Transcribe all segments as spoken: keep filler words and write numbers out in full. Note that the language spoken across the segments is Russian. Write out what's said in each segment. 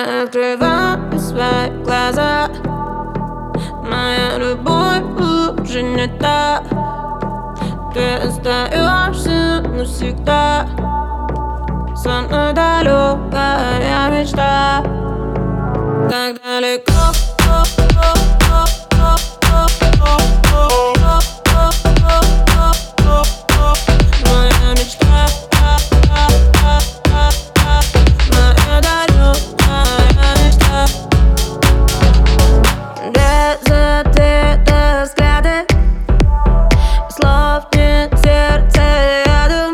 Я открываю свои глаза, моя любовь уже не та. Ты остаешься навсегда, со мной далекая мечта. Так далеко. Моя мечта, моя далекая мечта. Без ответа взгляды, слов нет, сердце рядом,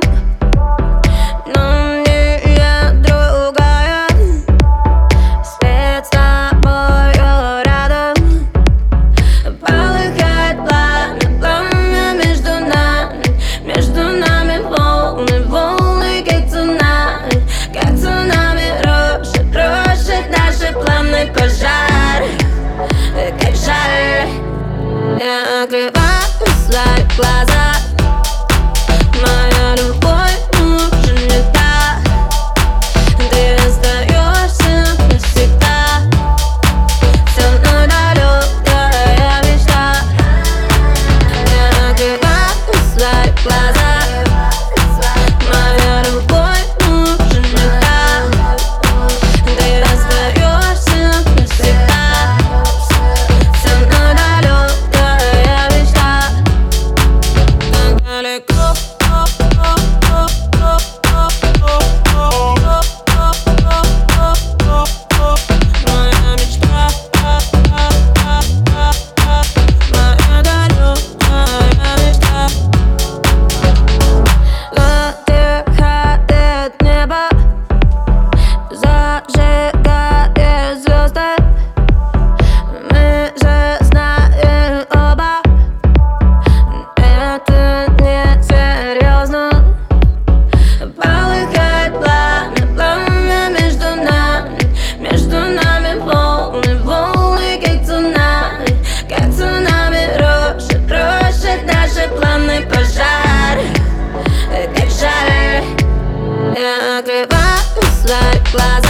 но мне я другая. Свет с тобою рядом, полыхает пламя, пламя между нами, между нами волны, волны, как цунами, как цунами рушит, рушит наши планы пожар, как жаль. Я открываю свои глаза, моя любовь уже не та. Ты остаешься навсегда, со мной далекая мечта. Я открываю свои глаза, моя любовь уже не та. Ты остаешься навсегда, со мной далекая мечта. Так далеко. Моя мечта, моя далекая мечта. Затихает небо, зажигает звезды. Мы же знаем оба, это не серьезно. Полыхает пламя, пламя между нами, между нами волны, волны, как цунами, как цунами рушит, рушит наши планы пожар, как жаль. Я открываю свои глаза.